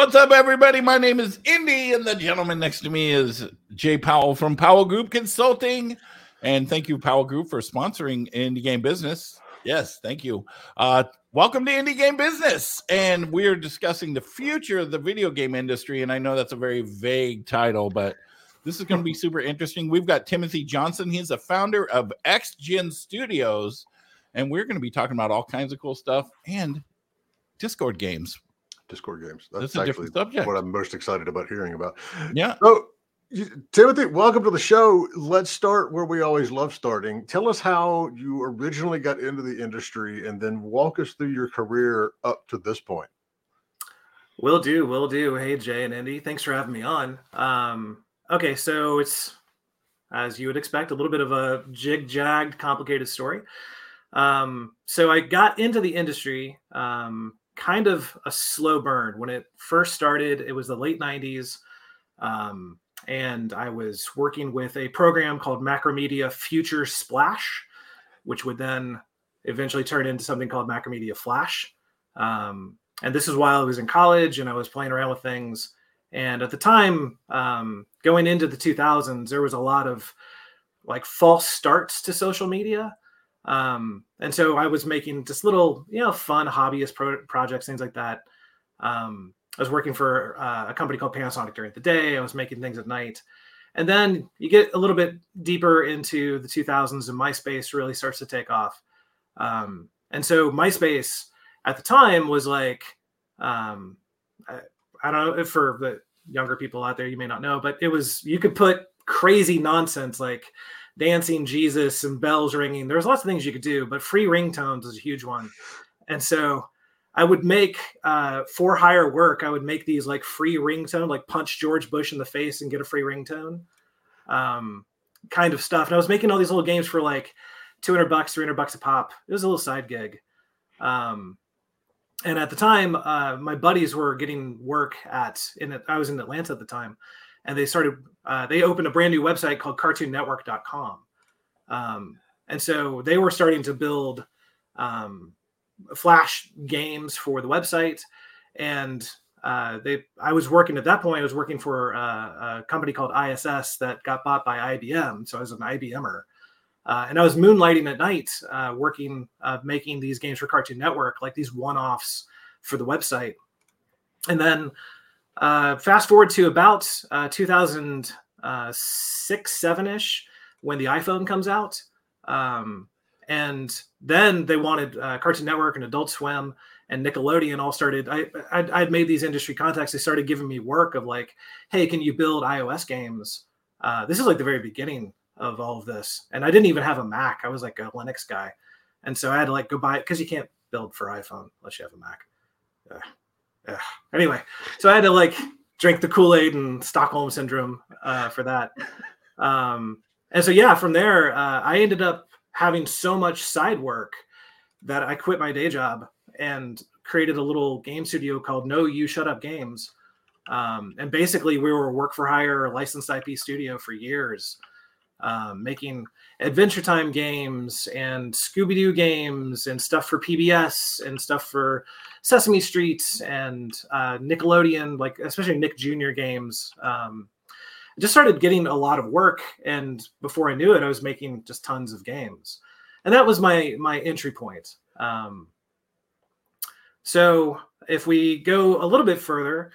What's up, everybody? My name is Indy, and the gentleman next to me is Jay Powell from Powell Group Consulting. And thank you, Powell Group, for sponsoring Indie Game Business. Yes, thank you. Welcome to Indie Game Business. And we're discussing the future of the video game industry. And I know that's a very vague title, but this is going to be super interesting. We've got Timothy Johnson. He's the founder of XGen Studios. And we're going to be talking about all kinds of cool stuff and Discord games. That's actually what I'm most excited about hearing about. Yeah. So, Timothy, welcome to the show. Let's start where we always love starting. Tell us how you originally got into the industry and then walk us through your career up to this point. Will do. Hey, Jay and Indy, thanks for having me on. Okay, so it's, as you would expect, a little bit of a jig-jagged, complicated story. So I got into the industry kind of a slow burn. When it first started, it was the late 90s. And I was working with a program called Macromedia Future Splash, which would then eventually turn into something called Macromedia Flash. And this is while I was in college and I was playing around with things. And at the time, going into the 2000s, there was a lot of like false starts to social media. And so I was making just little, fun hobbyist projects, things like that. I was working for a company called Panasonic during the day. I was making things at night. And then you get a little bit deeper into the 2000s and MySpace really starts to take off. And so MySpace at the time was like, I don't know if for the younger people out there, you may not know, but you could put crazy nonsense like dancing Jesus and bells ringing. There's lots of things you could do, but free ringtones is a huge one. And so I would make for hire work. I would make these like free ringtone, like punch George Bush in the face and get a free ringtone kind of stuff. And I was making all these little games for like $200, $300 a pop. It was a little side gig. And at the time, my buddies were getting work I was in Atlanta at the time. And they opened a brand new website called cartoonnetwork.com. And so they were starting to build Flash games for the website. And I was working at that point, I was working for a company called ISS that got bought by IBM. So I was an IBMer. And I was moonlighting at night, working, making these games for Cartoon Network, like these one-offs for the website. And then fast forward to about 2006, 7-ish, when the iPhone comes out. And then they wanted Cartoon Network and Adult Swim and Nickelodeon all started. I'd made these industry contacts. They started giving me work of like, hey, can you build iOS games? This is like the very beginning of all of this. And I didn't even have a Mac. I was like a Linux guy. And so I had to like go buy it because you can't build for iPhone unless you have a Mac. Anyway, so I had to like drink the Kool-Aid and Stockholm syndrome for that. And so, yeah, from there, I ended up having so much side work that I quit my day job and created a little game studio called No You Shut Up Games. And basically we were a work for hire licensed IP studio for years, making Adventure Time games and Scooby-Doo games and stuff for PBS and stuff for Sesame Street and Nickelodeon, like especially Nick Jr. games. I just started getting a lot of work, and before I knew it, I was making just tons of games, and that was my entry point. So if we go a little bit further,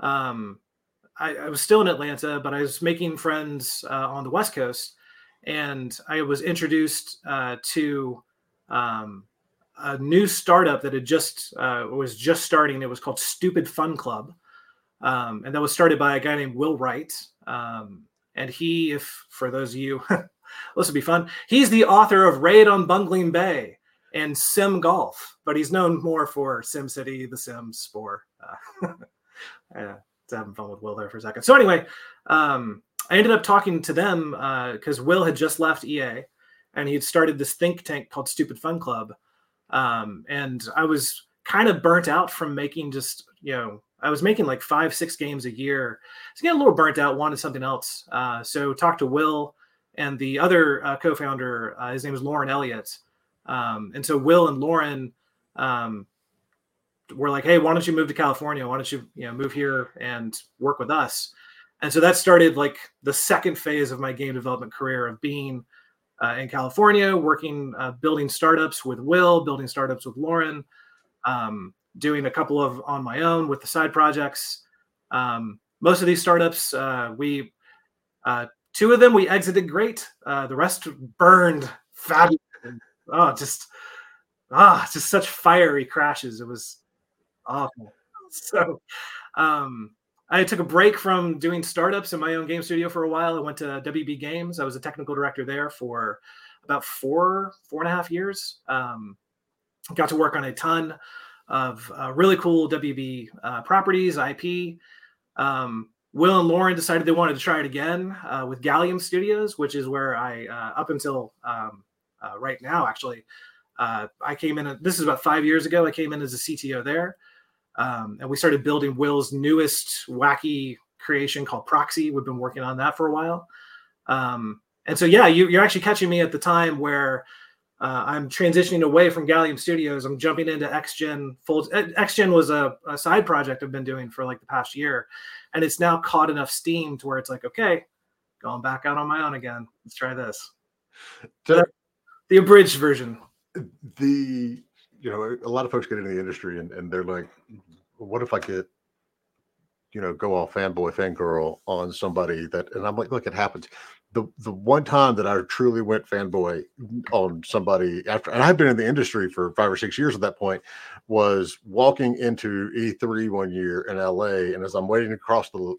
I was still in Atlanta, but I was making friends on the West Coast, and I was introduced to a new startup that was just starting. It was called Stupid Fun Club. And that was started by a guy named Will Wright. And he, for those of you, this would be fun. He's the author of Raid on Bungling Bay and Sim Golf, but he's known more for SimCity, The Sims, Spore. Having fun with Will there for a second. So anyway, I ended up talking to them because Will had just left EA and he had started this think tank called Stupid Fun Club. And I was kind of burnt out from making I was making like 5-6 games a year. So getting a little burnt out, wanted something else. So talked to Will and the other co-founder, his name is Lauren Elliott. And so Will and Lauren were like, hey, why don't you move to California? Why don't you, move here and work with us? And so that started like the second phase of my game development career of being in California, working, building startups with Will, building startups with Lauren, doing a couple of on my own with the side projects. Most of these startups, two of them we exited great. The rest burned fabulous. Just such fiery crashes. It was awful. So I took a break from doing startups in my own game studio for a while. I went to WB Games. I was a technical director there for about 4.5 years. Got to work on a ton of really cool WB properties, IP. Will and Lauren decided they wanted to try it again with Gallium Studios, which is where I, up until right now, actually, I came in. This is about 5 years ago. I came in as a CTO there. And we started building Will's newest wacky creation called Proxy. We've been working on that for a while. And so, yeah, you're actually catching me at the time where I'm transitioning away from Gallium Studios. I'm jumping into XGen. XGen was a side project I've been doing for like the past year. And it's now caught enough steam to where it's like, okay, going back out on my own again. Let's try this. So, the abridged version. A lot of folks get into the industry and they're like, what if I could, go all fanboy, fangirl on somebody that, and I'm like, look, it happens. The one time that I truly went fanboy on somebody after, and I've been in the industry for 5 or 6 years at that point, was walking into E3 one year in LA. And as I'm waiting across the,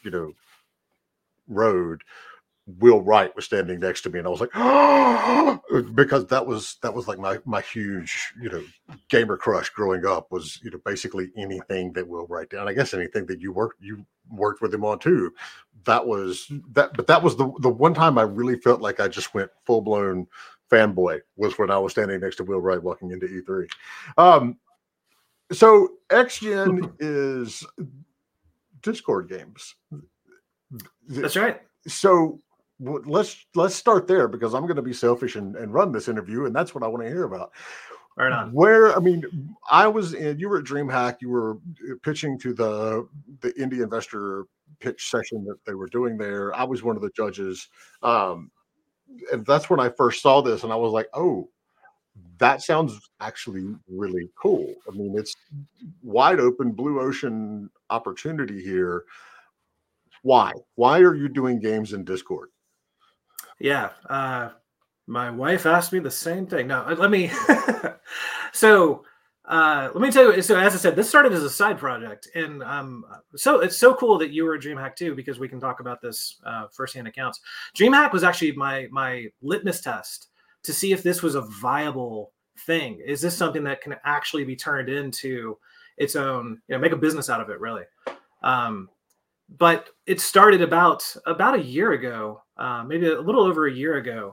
road, Will Wright was standing next to me, and I was like, oh, because that was like my huge, gamer crush growing up was, basically anything that Will Wright did. And I guess anything that you worked with him on too. That was the one time I really felt like I just went full blown fanboy was when I was standing next to Will Wright walking into E3. So XGen is Discord games. That's right. So let's start there, because I'm going to be selfish and run this interview, and that's what I want to hear about. Right on. I was in. You were at DreamHack. You were pitching to the indie investor pitch session that they were doing there. I was one of the judges, and that's when I first saw this, and I was like, "Oh, that sounds actually really cool." I mean, it's wide open, blue ocean opportunity here. Why are you doing games in Discord? Yeah. My wife asked me the same thing. No, let me, so let me tell you. So as I said, this started as a side project, and so it's so cool that you were at DreamHack too, because we can talk about this firsthand accounts. DreamHack was actually my litmus test to see if this was a viable thing. Is this something that can actually be turned into its own, make a business out of it, really? But it started about a year ago, maybe a little over a year ago,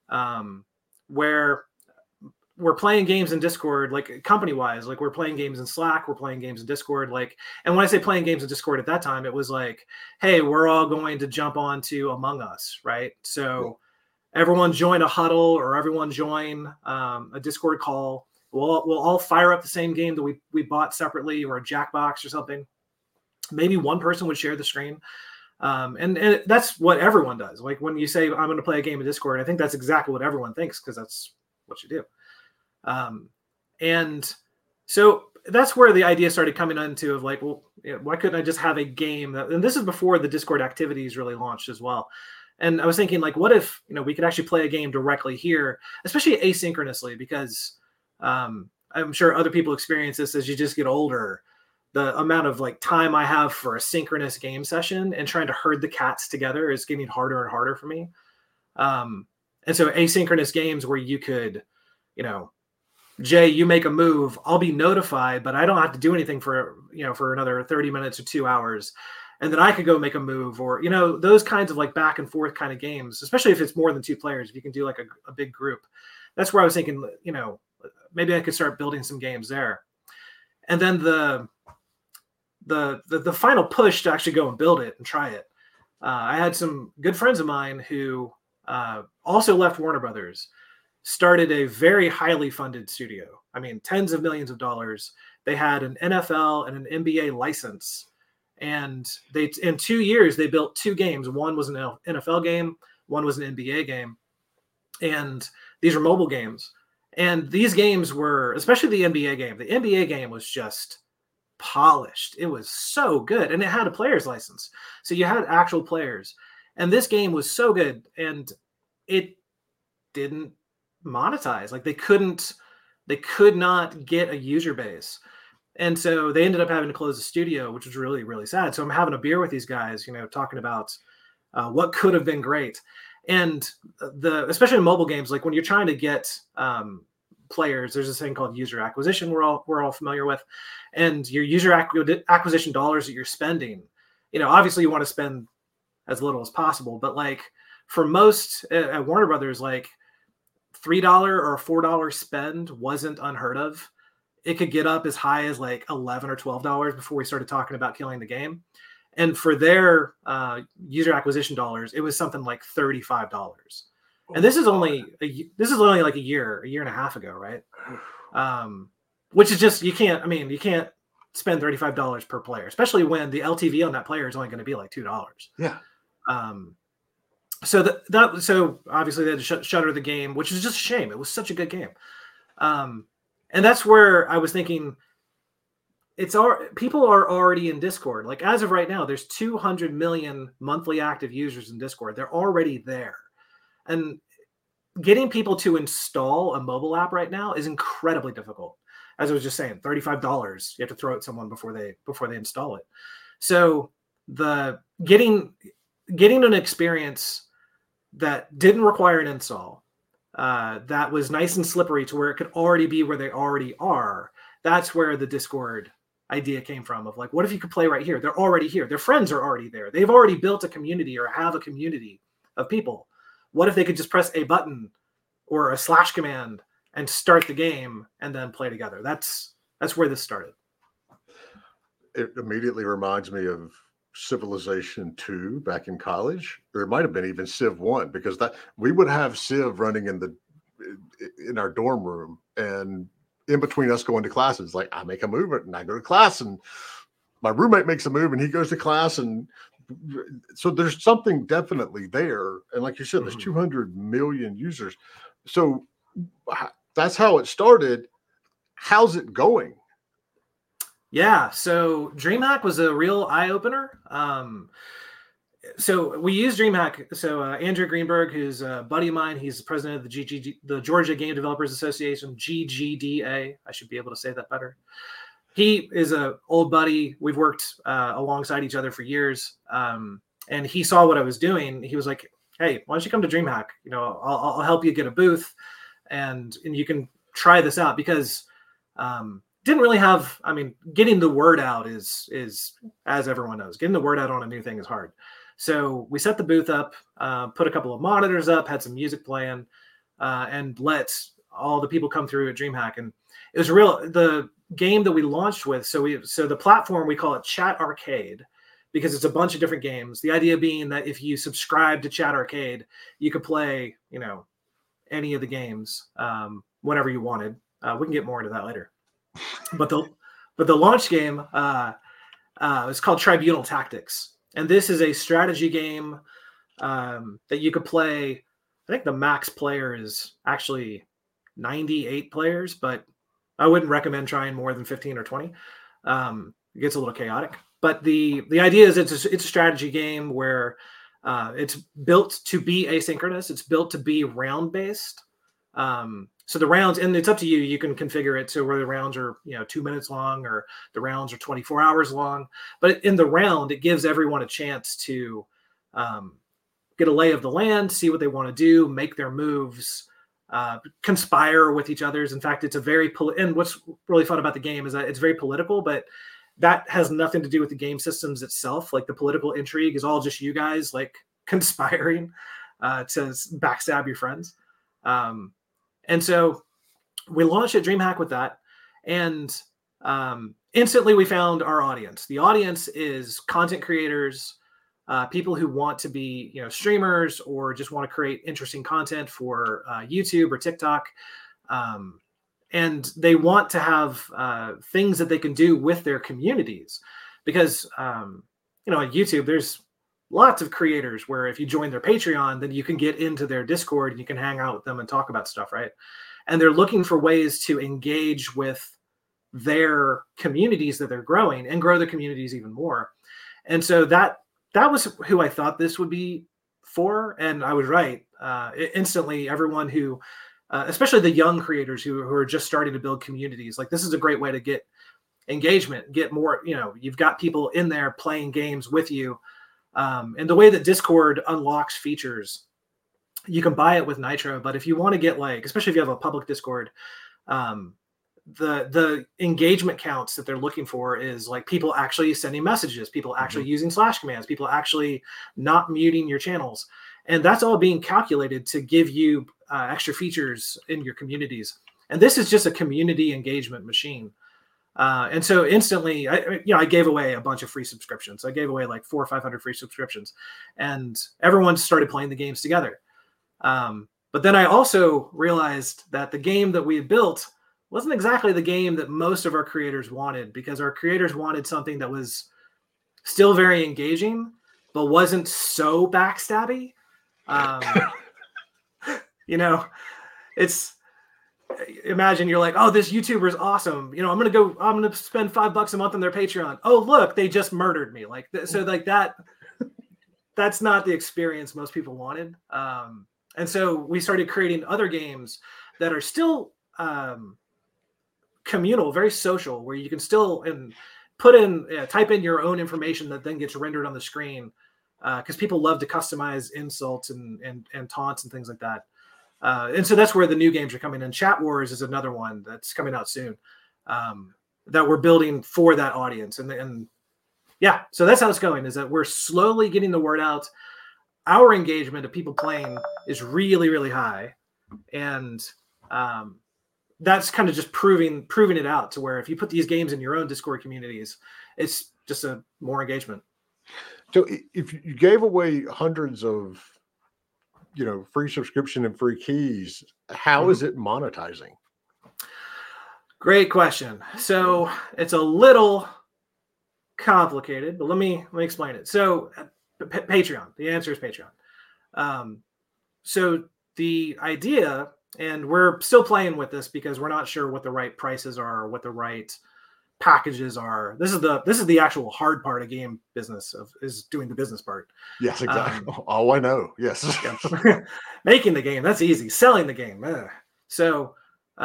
where we're playing games in Discord, like company-wise, like we're playing games in Slack, we're playing games in Discord, like, and when I say playing games in Discord at that time, it was like, hey, we're all going to jump onto Among Us, right? So everyone join a huddle, or everyone join a Discord call. We'll all fire up the same game that we bought separately, or a Jackbox or something. Maybe one person would share the screen. And that's what everyone does. Like when you say, I'm going to play a game in Discord, I think that's exactly what everyone thinks, because that's what you do. And so that's where the idea started coming into of like, well, why couldn't I just have a game and this is before the Discord activities really launched as well. And I was thinking, like, what if, we could actually play a game directly here, especially asynchronously, because I'm sure other people experience this as you just get older. The amount of like time I have for a synchronous game session and trying to herd the cats together is getting harder and harder for me. And so asynchronous games where you could, Jay, you make a move, I'll be notified, but I don't have to do anything for another 30 minutes or 2 hours. And then I could go make a move, or, those kinds of like back and forth kind of games, especially if it's more than 2 players, if you can do like a big group. That's where I was thinking, maybe I could start building some games there. And then the final push to actually go and build it and try it. I had some good friends of mine who also left Warner Brothers, started a very highly funded studio. I mean, tens of millions of dollars. they had an NFL and an NBA license. And they, in 2 years, they built 2 games. One was an NFL game, one was an NBA game. And these were mobile games. And these games were, especially the NBA game was just polished. It was so good. And it had a player's license. So you had actual players. And this game was so good. And it didn't monetize. Like they could not get a user base. And so they ended up having to close the studio, which was really, really sad. So I'm having a beer with these guys, talking about what could have been great. And especially in mobile games, like when you're trying to get players, there's this thing called user acquisition we're all familiar with. And your user acquisition dollars that you're spending, obviously you want to spend as little as possible. But like for most at Warner Brothers, like $3 or $4 spend wasn't unheard of. It could get up as high as like $11 or $12 before we started talking about killing the game. And for their user acquisition dollars, it was something like $35. And this is only like a year and a half ago, right? Which is just, you can't spend $35 per player, especially when the LTV on that player is only going to be like $2. Yeah. So obviously they had to shutter the game, which is just a shame. It was such a good game. And that's where I was thinking, people are already in Discord. Like as of right now, there's 200 million monthly active users in Discord. They're already there. And getting people to install a mobile app right now is incredibly difficult. As I was just saying, $35, you have to throw at someone before they install it. So the getting an experience that didn't require an install, that was nice and slippery to where it could already be where they already are. That's where the Discord idea came from, of like, what if you could play right here? They're already here. Their friends are already there. They've already built a community or have a community of people. What if they could just press a button or a / command and start the game and then play together? That's where this started. It immediately reminds me of Civilization 2 back in college, or it might have been even Civ 1, because that we would have Civ running in our dorm room, and in between us going to classes, like I make a move and I go to class, and my roommate makes a move and he goes to class, and so there's something definitely there. And like you said, there's 200 million users, so that's how it started. How's it going? Yeah, so DreamHack was a real eye-opener. So we use DreamHack. So Andrew Greenberg, who's a buddy of mine, he's the president of the Georgia Game Developers Association, GGDA. I should be able to say that better. He is an old buddy. We've worked alongside each other for years. And he saw what I was doing. He was like, "Hey, why don't you come to DreamHack? I'll help you get a booth, and you can try this out." Because didn't really have, getting the word out is, as everyone knows, getting the word out on a new thing is hard. So we set the booth up, put a couple of monitors up, had some music playing, and let all the people come through at DreamHack. And it was the game that we launched with. So the platform, we call it Chat Arcade, because it's a bunch of different games. The idea being that if you subscribe to Chat Arcade, you could play, any of the games whenever you wanted. We can get more into that later. But the launch game is called Tribunal Tactics, and this is a strategy game that you could play. I think the max player is actually 98 players, but I wouldn't recommend trying more than 15 or 20. It gets a little chaotic. But the idea is it's a strategy game where it's built to be asynchronous. It's built to be round based. So the rounds, and it's up to you. You can configure it so where the rounds are, 2 minutes long, or the rounds are 24 hours long. But in the round, it gives everyone a chance to get a lay of the land, see what they want to do, make their moves, conspire with each other's. In fact, it's a very and what's really fun about the game is that it's very political, but that has nothing to do with the game systems itself. Like the political intrigue is all just you guys like conspiring to backstab your friends. And so we launched at DreamHack with that, and instantly we found our audience. The audience is content creators, people who want to be, streamers, or just want to create interesting content for YouTube or TikTok. and they want to have things that they can do with their communities, because on YouTube there's lots of creators where if you join their Patreon, then you can get into their Discord and you can hang out with them and talk about stuff, right? And they're looking for ways to engage with their communities that they're growing and grow the communities even more. And so that was who I thought this would be for, and I was right. Instantly, everyone who, especially the young creators who are just starting to build communities, like this is a great way to get engagement, get more, you've got people in there playing games with you. And the way that Discord unlocks features, you can buy it with Nitro, but if you want to get especially if you have a public Discord, the engagement counts that they're looking for is like people actually sending messages, people actually using slash commands, people actually not muting your channels. And that's all being calculated to give you extra features in your communities. And this is just a community engagement machine. And so instantly, I gave away a bunch of free subscriptions. I gave away like 400 or 500 free subscriptions, and everyone started playing the games together. But then I also realized that the game that we had built wasn't exactly the game that most of our creators wanted, because our creators wanted something that was still very engaging, but wasn't so backstabby. Imagine you're like, oh, this YouTuber is awesome. I'm going to spend $5 a month on their Patreon. Oh, look, they just murdered me. That's not the experience most people wanted. And so we started creating other games that are still communal, very social, where you can still type in your own information that then gets rendered on the screen, because people love to customize insults and taunts and things like that. And so that's where the new games are coming in. Chat Wars is another one that's coming out soon, that we're building for that audience. And yeah, so that's how it's going, is that we're slowly getting the word out. Our engagement of people playing is really, really high. And that's kind of just proving it out to where if you put these games in your own Discord communities, it's just a more engagement. So if you gave away hundreds of, free subscription and free keys, how is it monetizing? Great question. So it's a little complicated, but let me explain it. So Patreon, the answer is Patreon. So the idea, and we're still playing with this because we're not sure what the right prices are, or what the right packages are. This is the actual hard part of game business, is doing the business part. Yes, exactly. All I know. Yes. Making the game, that's easy. Selling the game. So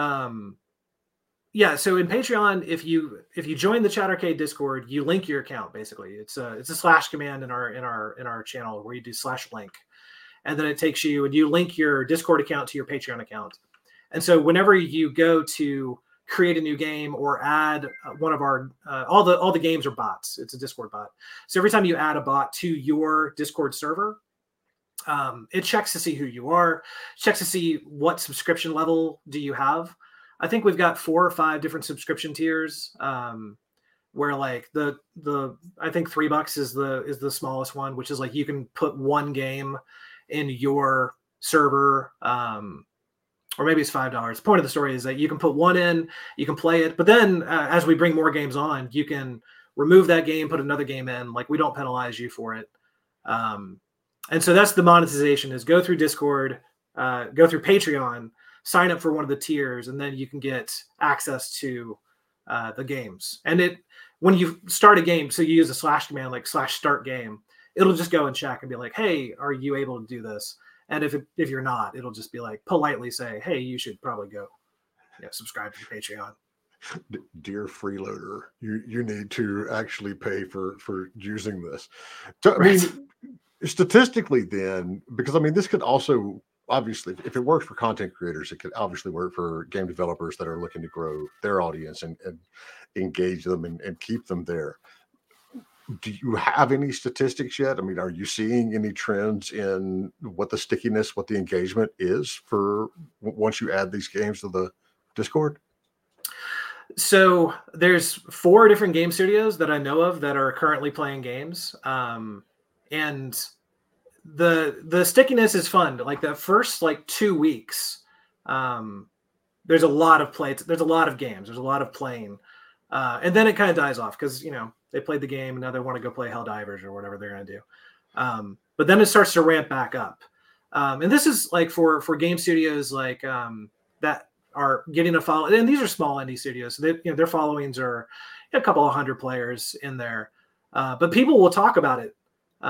so in Patreon, if you join the Chat Arcade Discord, you link your account. Basically, it's a slash command in our channel where you do /link, and then it takes you and you link your Discord account to your Patreon account. And so whenever you go to create a new game or add one of our all the games are bots. It's a Discord bot. So every time you add a bot to your Discord server, it checks to see who you are, checks to see what subscription level do you have. I think we've got 4 or 5 different subscription tiers, where like the I think $3 is the smallest one, which is like you can put one game in your server. Or maybe it's $5. The point of the story is that you can put one in, you can play it, but then as we bring more games on, you can remove that game, put another game in. Like, we don't penalize you for it. And so that's the monetization, is go through Discord, go through Patreon, sign up for one of the tiers, and then you can get access to the games. And when you start a game, so you use a / command, like /start game, it'll just go and check and be like, hey, are you able to do this? And if you're not, it'll just be like politely say, hey, you should probably go subscribe to the Patreon. Dear freeloader, you need to actually pay for using this. So, I mean, statistically then, because I mean, this could also, obviously, if it works for content creators, it could obviously work for game developers that are looking to grow their audience and engage them and keep them there. Do you have any statistics yet? I mean, are you seeing any trends in what the stickiness, what the engagement is for once you add these games to the Discord? So there's 4 different game studios that I know of that are currently playing games. And the stickiness is fun. Like the first 2 weeks, there's a lot of play. There's a lot of games. There's a lot of playing. And then it kind of dies off because, they played the game and now they want to go play Helldivers or whatever they're going to do. But then it starts to ramp back up. And this is like for game studios like that are getting a follow. And these are small indie studios. So their followings are a couple of hundred players in there. But people will talk about it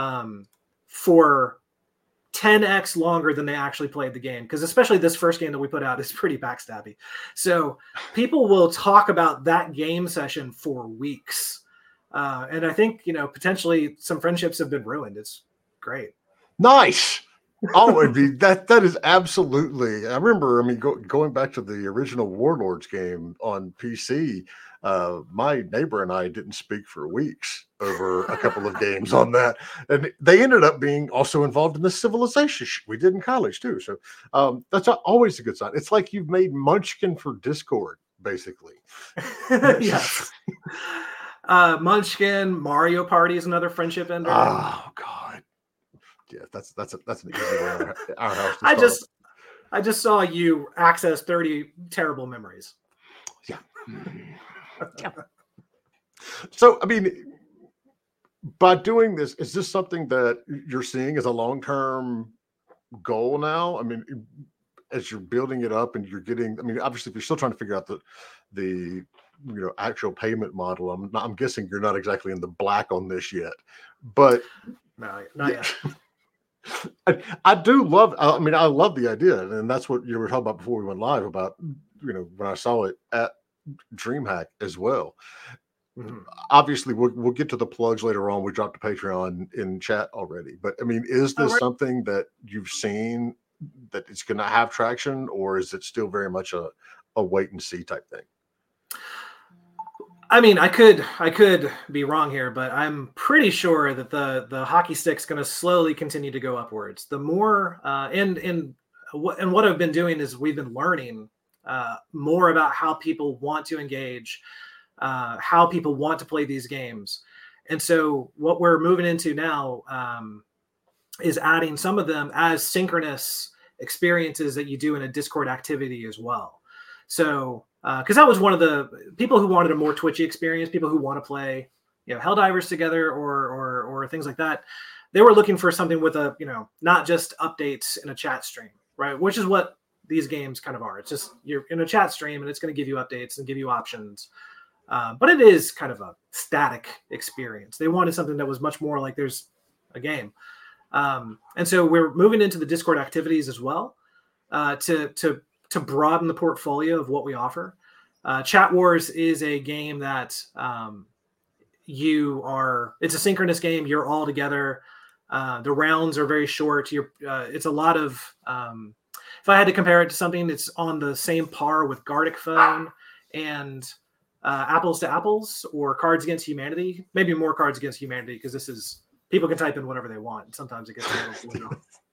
for 10x longer than they actually played the game, because especially this first game that we put out is pretty backstabby. So people will talk about that game session for weeks. And I think, potentially some friendships have been ruined. It's great. Nice. Oh, that is absolutely. I remember. Going back to the original Warlords game on PC, my neighbor and I didn't speak for weeks over a couple of games on that, and they ended up being also involved in the Civilization we did in college too. So that's always a good sign. It's like you've made Munchkin for Discord, basically. Yes. Munchkin, Mario Party is another friendship ender. Oh God. Yeah, that's an easy one. Our house. I just saw you access 30 terrible memories. Yeah. Yeah. So, by doing this, is this something that you're seeing as a long-term goal now? As you're building it up and you're getting, obviously, if you're still trying to figure out the actual payment model, I'm guessing you're not exactly in the black on this yet, but no, not yet. I do love. I love the idea, and that's what you were talking about before we went live about. When I saw it at DreamHack as well. Mm-hmm. Obviously, we'll get to the plugs later on. We dropped the Patreon in chat already, but is this something that you've seen that it's going to have traction, or is it still very much a wait and see type thing? I could be wrong here, but I'm pretty sure that the hockey stick's going to slowly continue to go upwards. The more and what I've been doing is we've been learning more about how people want to engage, how people want to play these games, and so what we're moving into now is adding some of them as synchronous experiences that you do in a Discord activity as well. So. Because that was one of the people who wanted a more twitchy experience, people who want to play, Helldivers together or things like that. They were looking for something with a, not just updates in a chat stream, right? Which is what these games kind of are. It's just you're in a chat stream and it's going to give you updates and give you options. But it is kind of a static experience. They wanted something that was much more like there's a game. And so we're moving into the Discord activities as well to broaden the portfolio of what we offer. Chat Wars is a game that it's a synchronous game. You're all together. The rounds are very short. It's a lot of, if I had to compare it to something, it's on the same par with Gartic Phone and Apples to Apples or Cards Against Humanity. Maybe more Cards Against Humanity because this is, people can type in whatever they want. Sometimes it gets a little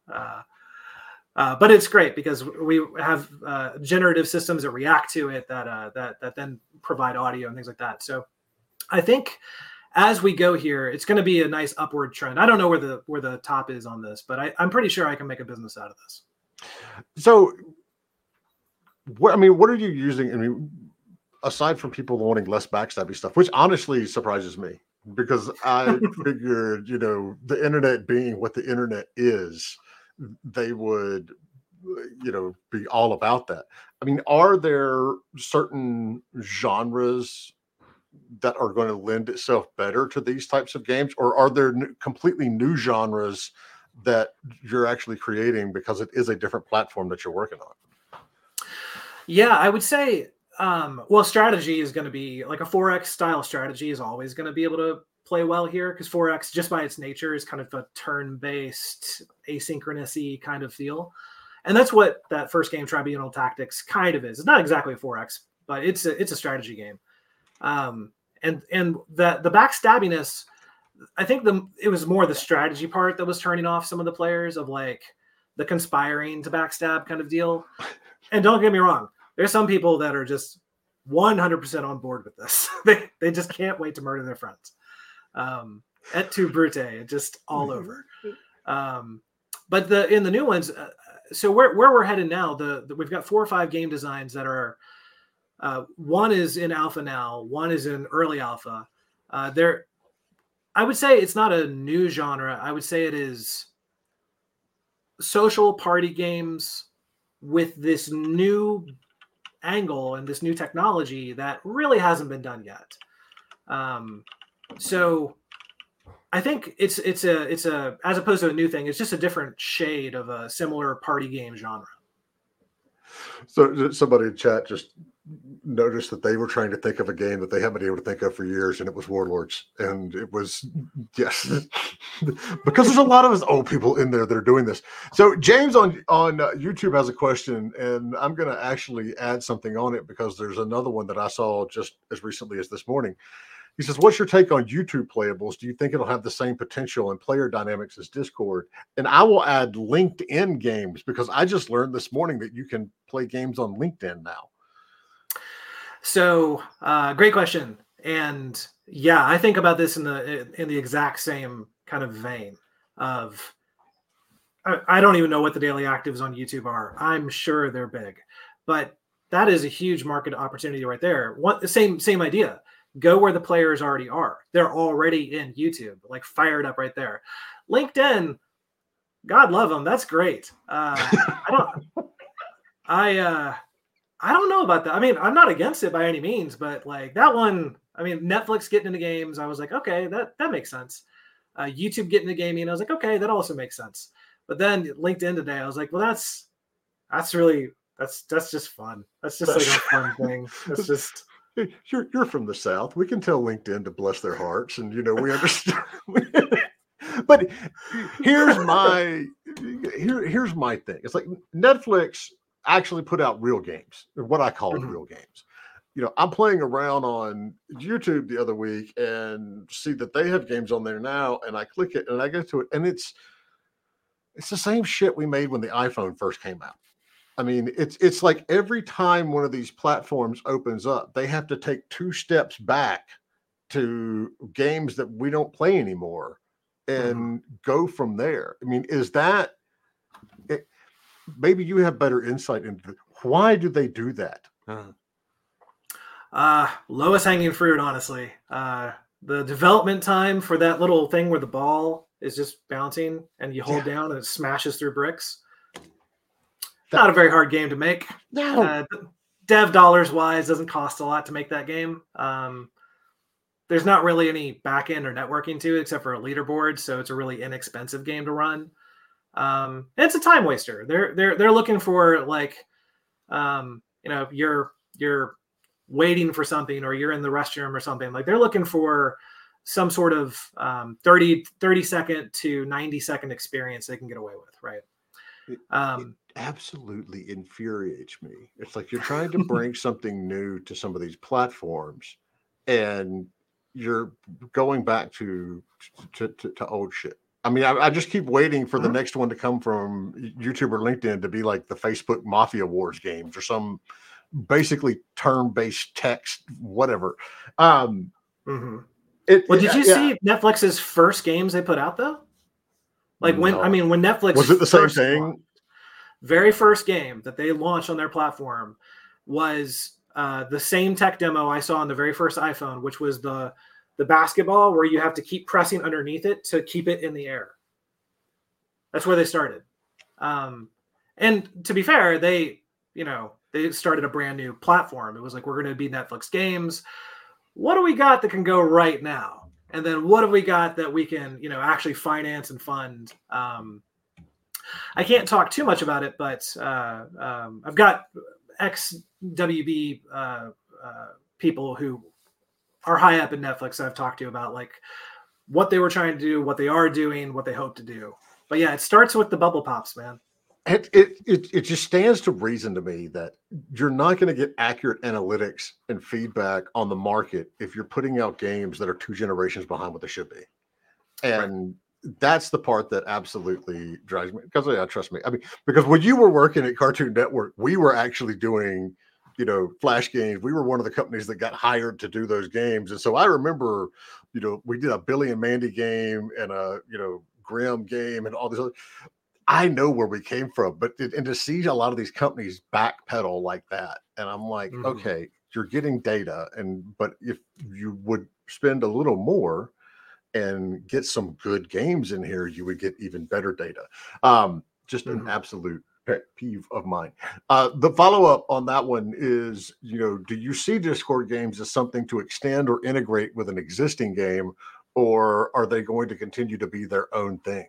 but it's great because we have generative systems that react to it that then provide audio and things like that. So I think as we go here, it's going to be a nice upward trend. I don't know where the top is on this, but I'm pretty sure I can make a business out of this. So, what are you using? Aside from people wanting less backstabby stuff, which honestly surprises me because I figured, the internet being what the internet is, they would, be all about that. Are there certain genres that are going to lend itself better to these types of games, or are there completely new genres that you're actually creating because it is a different platform that you're working on? Yeah, I would say, strategy is going to be like a 4X style strategy is always going to be able to play well here because 4X just by its nature is kind of a turn-based asynchronous-y kind of feel. And that's what that first game, Tribunal Tactics, kind of is. It's not exactly a 4X, but it's a strategy game. And the backstabbiness, I think it was more the strategy part that was turning off some of the players of like the conspiring to backstab kind of deal. And don't get me wrong, there's some people that are just 100% on board with this. They just can't wait to murder their friends. Et tu Brute, just all over. But in the new ones, so where we're headed now, we've got 4 or 5 game designs that are, one is in alpha now, one is in early alpha. I would say it's not a new genre. I would say it is social party games with this new angle and this new technology that really hasn't been done yet. So I think it's a as opposed to a new thing, it's just a different shade of a similar party game genre. So somebody in chat just noticed that they were trying to think of a game that they haven't been able to think of for years, and it was Warlords. And it was, yes, because there's a lot of us old people in there that are doing this. So James on YouTube has a question, and I'm going to actually add something on it because there's another one that I saw just as recently as this morning. He says, what's your take on YouTube playables? Do you think it'll have the same potential and player dynamics as Discord? And I will add LinkedIn games because I just learned this morning that you can play games on LinkedIn now. So great question. And yeah, I think about this in the exact same kind of vein of, I don't even know what the daily actives on YouTube are. I'm sure they're big, but that is a huge market opportunity right there. Same idea. Go where the players already are. They're already in YouTube, like fired up right there. LinkedIn, God love them. That's great. I don't know about that. I mean, I'm not against it by any means, but like that one, I mean, Netflix getting into games, I was like, okay, that makes sense. YouTube getting into gaming, I was like, okay, that also makes sense. But then LinkedIn today, I was like, well, that's just fun. That's just like a fun thing. That's just. You're from the South. We can tell LinkedIn to bless their hearts, and we understand. But here's my thing. It's like Netflix actually put out real games, or what I call real games. I'm playing around on YouTube the other week and see that they have games on there now, and I click it and I go to it, and it's the same shit we made when the iPhone first came out. I mean, it's like every time one of these platforms opens up, they have to take 2 steps back to games that we don't play anymore and go from there. I mean, is that it? Maybe you have better insight into why do they do that? Lowest hanging fruit, honestly. The development time for that little thing where the ball is just bouncing and you hold down and it smashes through bricks. Not a very hard game to make. No. Dev dollars wise doesn't cost a lot to make that game. There's not really any back end or networking to it except for a leaderboard, so it's a really inexpensive game to run. It's a time waster. They're looking for like, you're waiting for something or you're in the restroom or something. Like they're looking for some sort of 30 second to 90 second experience they can get away with, right? It absolutely infuriates me. It's like you're trying to bring something new to some of these platforms and you're going back to old shit. I mean, I just keep waiting for the next one to come from YouTube or LinkedIn to be like the Facebook Mafia Wars games or some basically turn-based text, whatever. Did you see Netflix's first games they put out though? Like when Netflix was it the same thing? Very first game that they launched on their platform was the same tech demo I saw on the very first iPhone, which was the basketball where you have to keep pressing underneath it to keep it in the air. That's where they started. And to be fair, they started a brand new platform. It was like, we're going to be Netflix games. What do we got that can go right now? And then what have we got that we can, actually finance and fund? I can't talk too much about it, but I've got ex-WB people who are high up in Netflix I've talked to about like what they were trying to do, what they are doing, what they hope to do. But yeah, it starts with the bubble pops, man. It just stands to reason to me that you're not going to get accurate analytics and feedback on the market if you're putting out games that are 2 generations behind what they should be. And that's the part that absolutely drives me. Because trust me. I mean, because when you were working at Cartoon Network, we were actually doing, Flash games. We were one of the companies that got hired to do those games. And so I remember, we did a Billy and Mandy game and a, Grimm game and all these other. I know where we came from, but and to see a lot of these companies backpedal like that, and I'm like, okay, you're getting data, but if you would spend a little more and get some good games in here, you would get even better data. Just an absolute pet peeve of mine. The follow-up on that one is, do you see Discord games as something to extend or integrate with an existing game, or are they going to continue to be their own thing?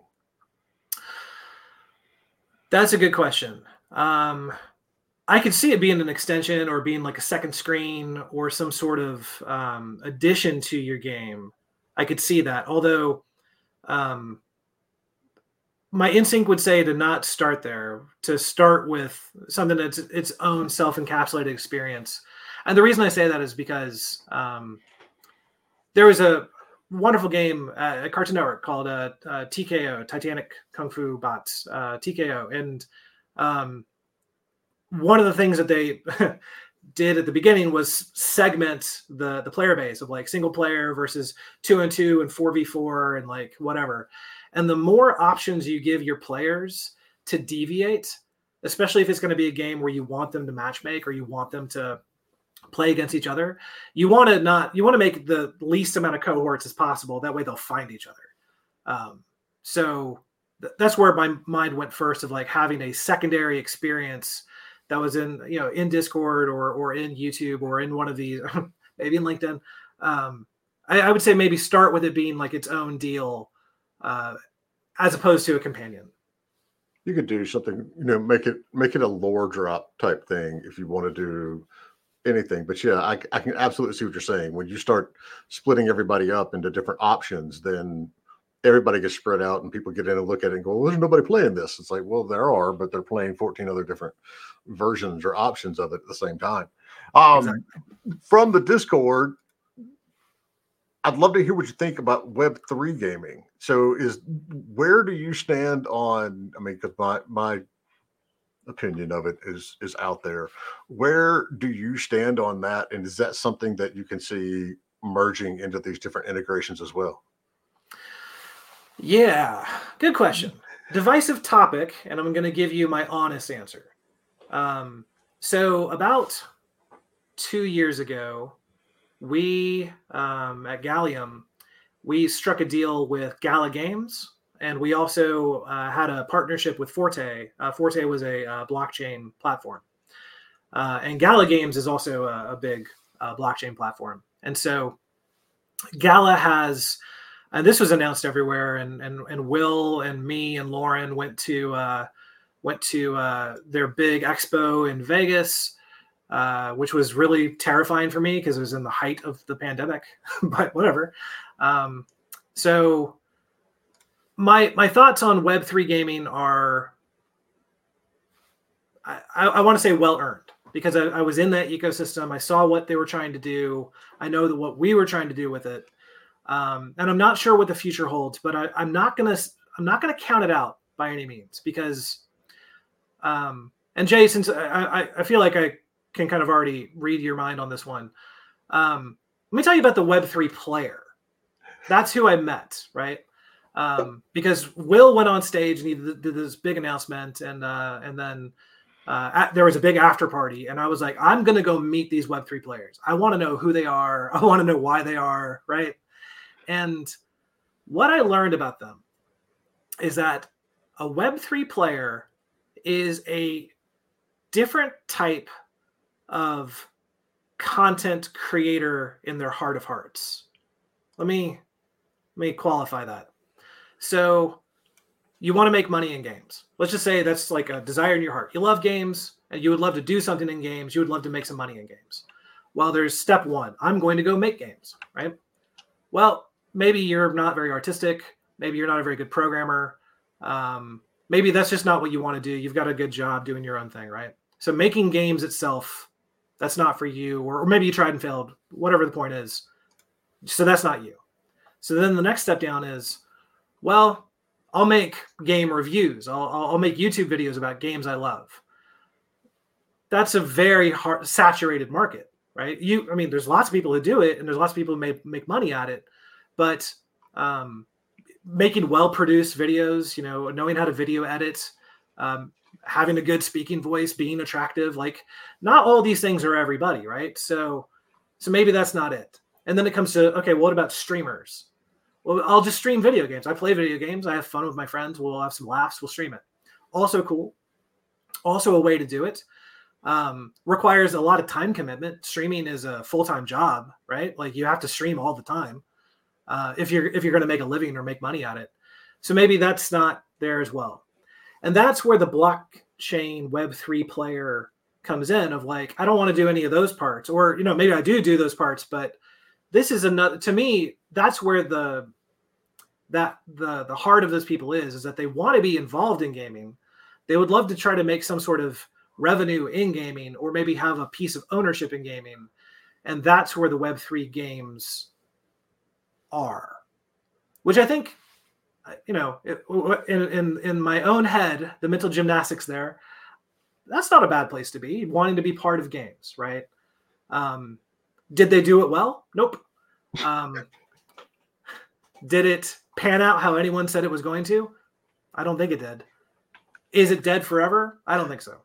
That's a good question. I could see it being an extension or being like a second screen or some sort of addition to your game. I could see that. Although my instinct would say to not start there, to start with something that's its own self-encapsulated experience. And the reason I say that is because there was a wonderful game at Cartoon Network called TKO, Titanic Kung Fu Bots, TKO. And one of the things that they did at the beginning was segment the player base of like single player versus 2-on-2 and 4v4 and like whatever. And the more options you give your players to deviate, especially if it's going to be a game where you want them to matchmake or you want them to play against each other, you want to make the least amount of cohorts as possible. That way they'll find each other. So that's where my mind went first, of like having a secondary experience that was in Discord or in YouTube or in one of these, maybe in LinkedIn. I would say maybe start with it being like its own deal, as opposed to a companion. You could do something, make it a lore drop type thing if you want to do anything. But yeah, I can absolutely see what you're saying. When you start splitting everybody up into different options, then everybody gets spread out and people get in and look at it and go, well, there's nobody playing this. It's like, well, there are, but they're playing 14 other different versions or options of it at the same time. Exactly. From the Discord, I'd love to hear what you think about Web3 gaming. So where do you stand on, because my opinion of it is out there. Where do you stand on that? And is that something that you can see merging into these different integrations as well? Yeah, good question. Divisive topic, and I'm going to give you my honest answer. So about 2 years ago, we at Gallium, we struck a deal with Gala Games, and we also had a partnership with Forte. Forte was a blockchain platform, and Gala Games is also a big blockchain platform. And so Gala has, and this was announced everywhere, and Will and me and Lauren went to their big expo in Vegas, which was really terrifying for me because it was in the height of the pandemic, but whatever. So my thoughts on Web3 gaming are, I want to say well-earned, because I was in that ecosystem. I saw what they were trying to do. I know that what we were trying to do with it. And I'm not sure what the future holds, but I'm not gonna count it out by any means, because and Jay, since I feel like I can kind of already read your mind on this one, let me tell you about the Web3 player. That's who I met, right? Because Will went on stage and he did this big announcement, and then there was a big after party, and I was like, I'm gonna go meet these Web3 players. I want to know who they are. I want to know why they are, right? And what I learned about them is that a Web3 player is a different type of content creator in their heart of hearts. Let me qualify that. So you want to make money in games. Let's just say that's like a desire in your heart. You love games and you would love to do something in games. You would love to make some money in games. Well, there's step one. I'm going to go make games, right? Well, maybe you're not very artistic. Maybe you're not a very good programmer. Maybe that's just not what you want to do. You've got a good job doing your own thing, right? So making games itself, that's not for you. Or maybe you tried and failed, whatever the point is. So that's not you. So then the next step down is, well, I'll make game reviews. I'll make YouTube videos about games I love. That's a very saturated market, right? There's lots of people who do it, and there's lots of people who make money at it. But making well-produced videos, knowing how to video edit, having a good speaking voice, being attractive. Like, not all these things are everybody, right? So maybe that's not it. And then it comes to, okay, what about streamers? Well, I'll just stream video games. I play video games. I have fun with my friends. We'll have some laughs. We'll stream it. Also cool. Also a way to do it. Requires a lot of time commitment. Streaming is a full-time job, right? Like, you have to stream all the time if you're going to make a living or make money at it. So maybe that's not there as well. And that's where the blockchain Web3 player comes in of like, I don't want to do any of those parts, or, maybe I do those parts, but this is another, to me, that's where the heart of those people is that they want to be involved in gaming. They would love to try to make some sort of revenue in gaming, or maybe have a piece of ownership in gaming. And that's where the Web3 games are, which I think, in my own head, the mental gymnastics there, that's not a bad place to be, wanting to be part of games, right? Did they do it well? Nope. Did it pan out how anyone said it was going to? I don't think it did. Is it dead forever? I don't think so.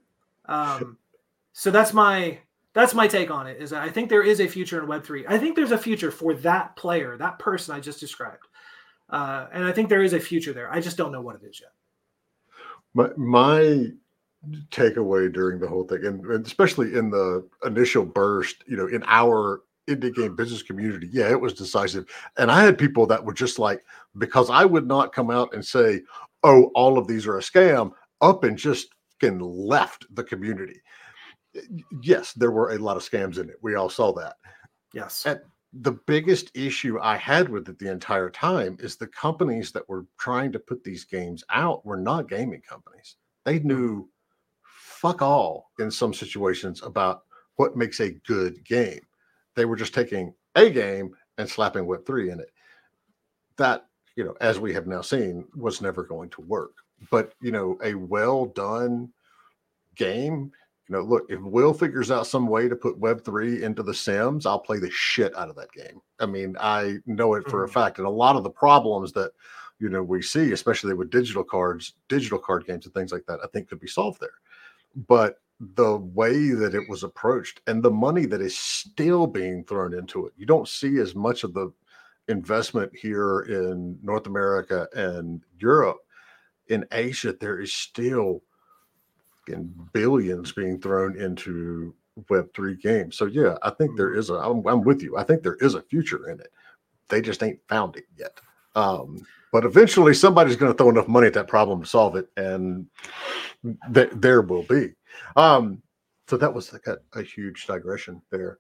So that's my take on it, is that I think there is a future in Web3. I think there's a future for that player, that person I just described. And I think there is a future there. I just don't know what it is yet. My takeaway during the whole thing, and especially in the initial burst, in our indie game business community, yeah, it was decisive. And I had people that were just like, because I would not come out and say, oh, all of these are a scam, up and just fucking left the community. Yes, there were a lot of scams in it. We all saw that. Yes. And the biggest issue I had with it the entire time is the companies that were trying to put these games out were not gaming companies. They knew fuck all in some situations about what makes a good game. They were just taking a game and slapping Web3 in it. That, as we have now seen, was never going to work. But, a well done game, look, if Will figures out some way to put Web3 into the Sims, I'll play the shit out of that game. I mean, I know it for a fact. And a lot of the problems that, we see, especially with digital card games and things like that, I think could be solved there. But the way that it was approached and the money that is still being thrown into it, you don't see as much of the investment here in North America and Europe. In Asia, there is still in billions being thrown into Web3 games. So yeah, I think there is I'm with you. I think there is a future in it. They just ain't found it yet. But eventually somebody's going to throw enough money at that problem to solve it, and there will be. So that was like a huge digression there.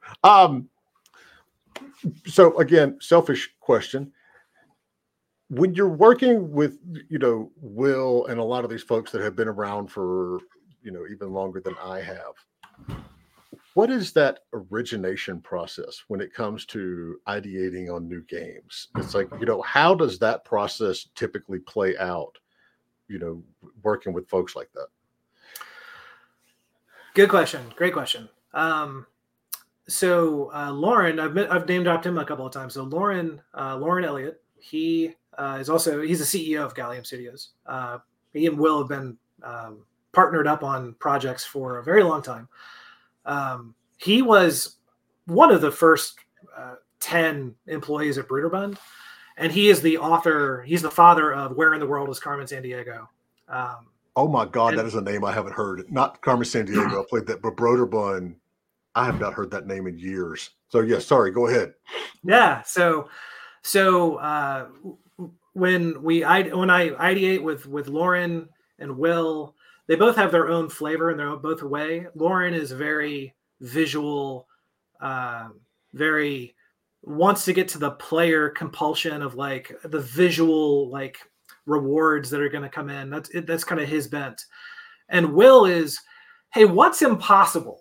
So again, selfish question. When you're working with, Will and a lot of these folks that have been around for, even longer than I have, what is that origination process when it comes to ideating on new games? It's like, how does that process typically play out, working with folks like that? Good question. Great question. So Lauren, I've name dropped him a couple of times. So Lauren Elliott, he's the CEO of Gallium Studios. He and Will have been partnered up on projects for a very long time. He was one of the first 10 employees at Bruderbund, and he is the author. He's the father of Where in the World is Carmen Sandiego. Oh my God, that is a name I haven't heard. Not Carmen Sandiego. I played that, but Broderbund, I have not heard that name in years. So yeah, sorry, go ahead. Yeah. So when I ideate with Lauren and Will, they both have their own flavor and they're both way. Lauren is very visual, very wants to get to the player compulsion of like the visual like rewards that are going to come in. That's kind of his bent. And Will is, hey, what's impossible?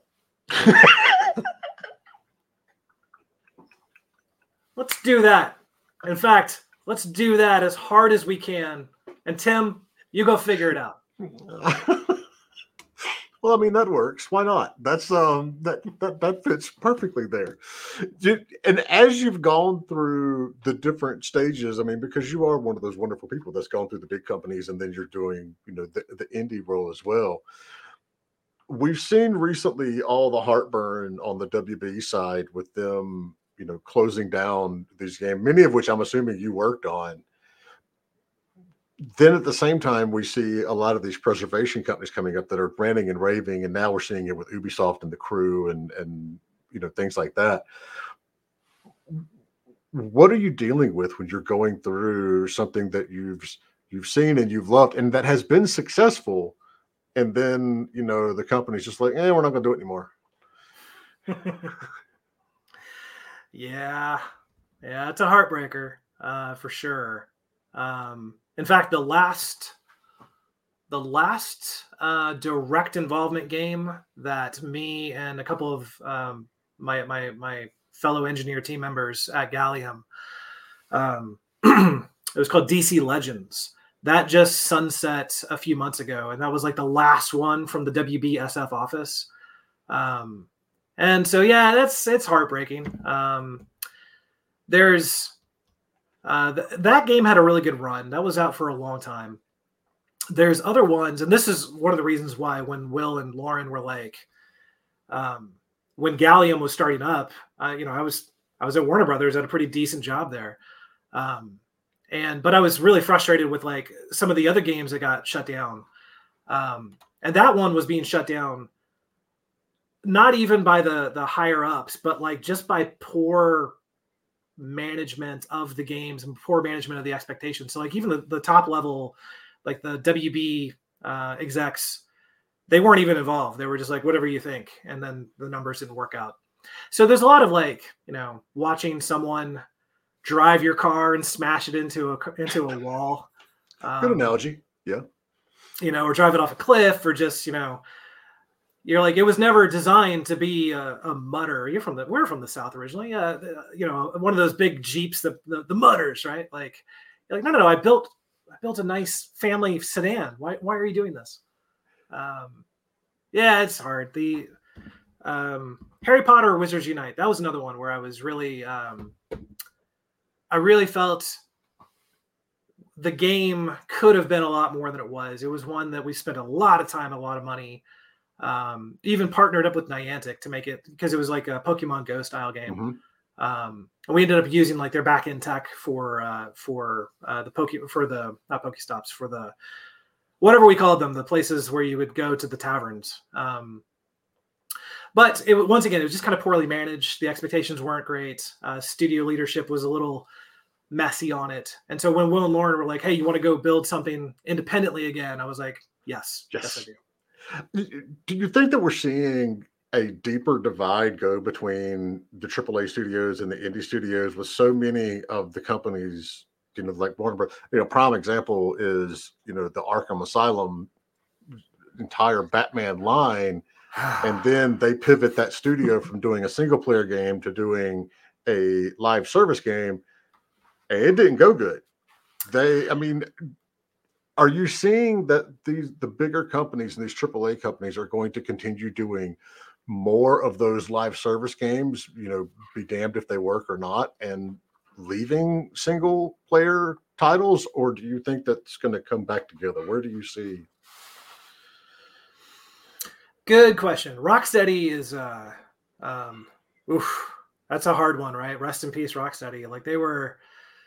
Let's do that. In fact, let's do that as hard as we can. And Tim, you go figure it out. Well, I mean, that works. Why not? That's that fits perfectly there. And as you've gone through the different stages, I mean, because you are one of those wonderful people that's gone through the big companies, and then you're doing, the indie role as well. We've seen recently all the heartburn on the WB side with them, closing down these games, many of which I'm assuming you worked on. Then at the same time, we see a lot of these preservation companies coming up that are ranting and raving, and now we're seeing it with Ubisoft and The Crew and things like that. What are you dealing with when you're going through something that you've seen and you've loved and that has been successful, and then the company's just like, we're not going to do it anymore? Yeah, it's a heartbreaker, for sure. In fact, the last direct involvement game that me and a couple of my fellow engineer team members at Gallium, it was called DC Legends. That just sunset a few months ago, and that was like the last one from the WB SF office. And so, yeah, it's heartbreaking. That game had a really good run. That was out for a long time. There's other ones, and this is one of the reasons why when Will and Lauren were like, when Gallium was starting up, I was at Warner Brothers, at a pretty decent job there. But I was really frustrated with like some of the other games that got shut down. And that one was being shut down, not even by the higher ups, but like just by poor management of the games and poor management of the expectations. So like even the top level, like the WB execs, they weren't even involved. They were just like, whatever you think. And then the numbers didn't work out. So there's a lot of like, watching someone drive your car and smash it into a wall. Good analogy. Yeah. Or drive it off a cliff, or just, you're like, it was never designed to be a mutter. We're from the South originally. One of those big Jeeps, the mutters, right? Like, you're like, no. I built a nice family sedan. Why are you doing this? Yeah, it's hard. The Harry Potter Wizards Unite. That was another one where I was really, I really felt the game could have been a lot more than it was. It was one that we spent a lot of time, a lot of money. Even partnered up with Niantic to make it, because it was like a Pokemon Go style game. Mm-hmm. And we ended up using like their back end tech for the not Pokestops, for the whatever we called them, the places where you would go to the taverns. But once again, it was just kind of poorly managed. The expectations weren't great. Studio leadership was a little messy on it. And so when Will and Lauren were like, "Hey, you want to go build something independently again?" I was like, yes, I do. Do you think that we're seeing a deeper divide go between the AAA studios and the indie studios, with so many of the companies, like Warner Bros. Prime example is, the Arkham Asylum entire Batman line, and then they pivot that studio from doing a single player game to doing a live service game, and it didn't go good. Are you seeing that the bigger companies and these AAA companies are going to continue doing more of those live service games, be damned if they work or not, and leaving single player titles? Or do you think that's going to come back together? Where do you see? Good question. Rocksteady is, that's a hard one, right? Rest in peace, Rocksteady. Like they were,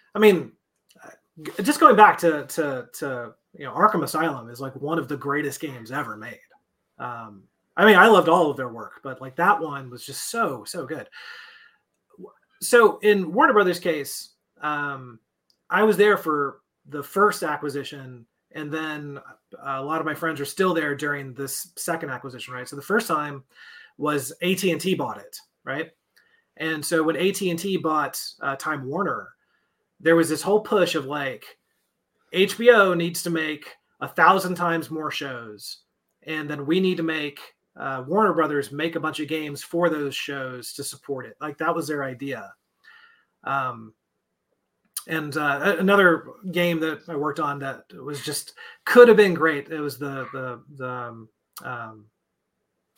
just going back to Arkham Asylum is like one of the greatest games ever made. I loved all of their work, but like that one was just so good. So in Warner Brothers' case, I was there for the first acquisition, and then a lot of my friends are still there during this second acquisition, right? So the first time was AT&T bought it, right? And so when AT&T bought Time Warner, there was this whole push of like, HBO needs to make 1,000 times more shows, and then we need to make Warner Brothers make a bunch of games for those shows to support it. Like that was their idea. And another game that I worked on that was just could have been great. It was the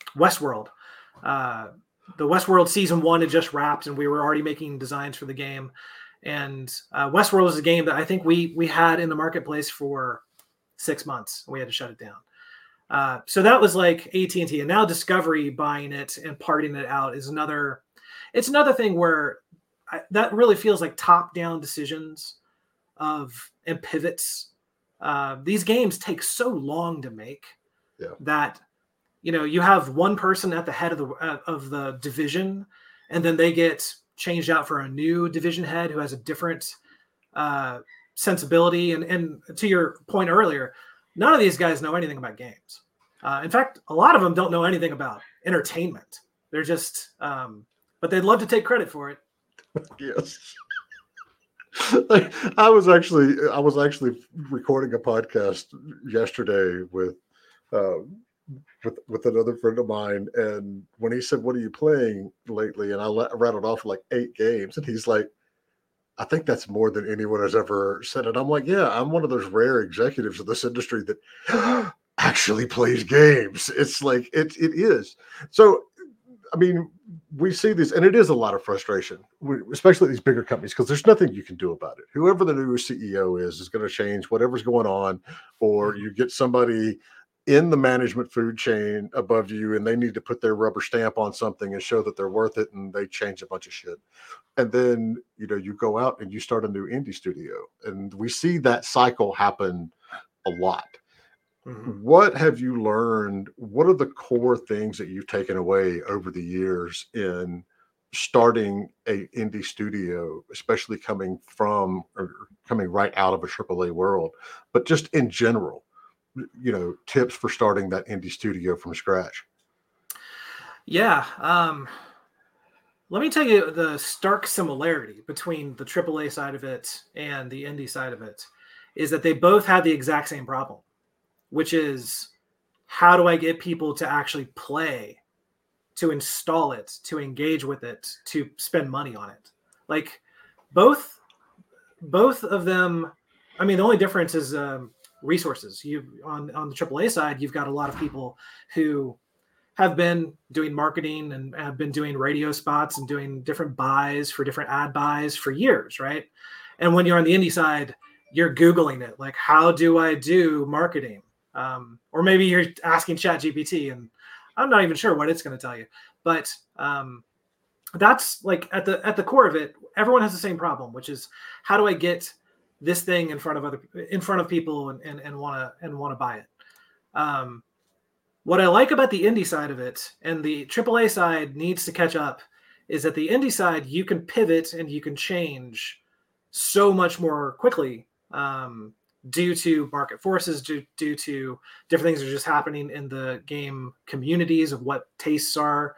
Westworld. The Westworld season 1 had just wrapped, and we were already making designs for the game. And Westworld is a game that I think we had in the marketplace for 6 months. We had to shut it down. So that was like AT&T, and now Discovery buying it and parting it out is another. It's another thing where that really feels like top-down decisions and pivots. These games take so long to make that you have one person at the head of the division, and then they get changed out for a new division head who has a different sensibility. And to your point earlier, none of these guys know anything about games. In fact, a lot of them don't know anything about entertainment. They're just, but they'd love to take credit for it. Yes. I was actually recording a podcast yesterday with another friend of mine, and when he said, "What are you playing lately?" and I rattled off like 8 games, and he's like, "I think that's more than anyone has ever said." And I'm like, "Yeah, I'm one of those rare executives of this industry that actually plays games." It's like it is. So, I mean, we see this, and it is a lot of frustration, especially these bigger companies, because there's nothing you can do about it. Whoever the new CEO is going to change whatever's going on, or you get somebody in the management food chain above you, and they need to put their rubber stamp on something and show that they're worth it, and they change a bunch of shit. And then, you go out and you start a new indie studio, and we see that cycle happen a lot. Mm-hmm. What have you learned? What are the core things that you've taken away over the years in starting a indie studio, especially coming right out of a AAA world, but just in general, tips for starting that indie studio from scratch? Yeah. Let me tell you the stark similarity between the AAA side of it and the indie side of it is that they both had the exact same problem, which is, how do I get people to actually play, to install it, to engage with it, to spend money on it? Like both of them. I mean, the only difference is resources. On the AAA side, you've got a lot of people who have been doing marketing and have been doing radio spots and doing different buys for different ad buys for years, right? And when you're on the indie side, you're Googling it, like, how do I do marketing? Or maybe you're asking ChatGPT, and I'm not even sure what it's going to tell you. But that's like at the core of it, everyone has the same problem, which is, how do I get this thing in front of people and want to buy it? What I like about the indie side of it, and the AAA side needs to catch up, is that the indie side, you can pivot and you can change so much more quickly due to market forces, due to different things that are just happening in the game communities of what tastes are.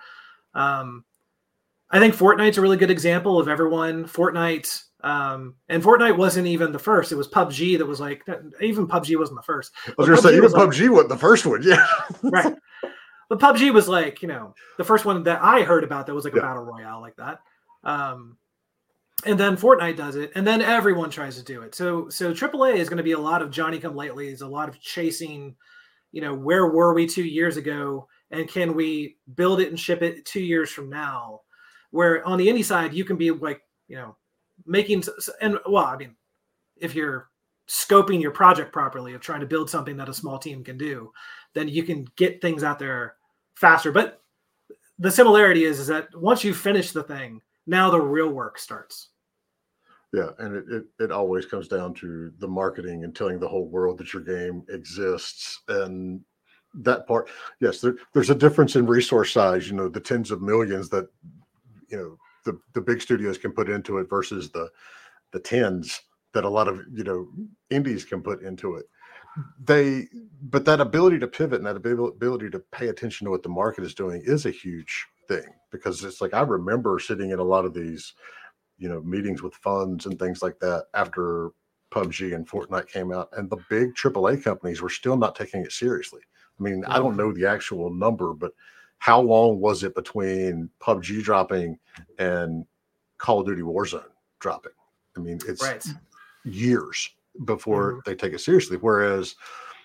I think Fortnite's a really good example of everyone. Fortnite, and Fortnite wasn't even the first. It was PUBG that was like, even PUBG wasn't the first. I was going to say, even PUBG wasn't the first one. Yeah. Right. But PUBG was like, the first one that I heard about that was like a battle royale like that. And then Fortnite does it, and then everyone tries to do it. So AAA is going to be a lot of Johnny-come-latelys, a lot of chasing, where were we 2 years ago, and can we build it and ship it 2 years from now? Where on the indie side, you can be like, making, and well, I mean, if you're scoping your project properly of trying to build something that a small team can do, then you can get things out there faster. But the similarity is that once you finish the thing, now the real work starts. Yeah, and it always comes down to the marketing and telling the whole world that your game exists. And that part, yes, there's a difference in resource size, the tens of millions that, the big studios can put into it versus the tens that a lot of, indies can put into it. But that ability to pivot and that ability to pay attention to what the market is doing is a huge thing, because it's like, I remember sitting in a lot of these, meetings with funds and things like that after PUBG and Fortnite came out, and the big AAA companies were still not taking it seriously. I mean, I don't know the actual number, but how long was it between PUBG dropping and Call of Duty Warzone dropping? I mean, it's years before they take it seriously. Whereas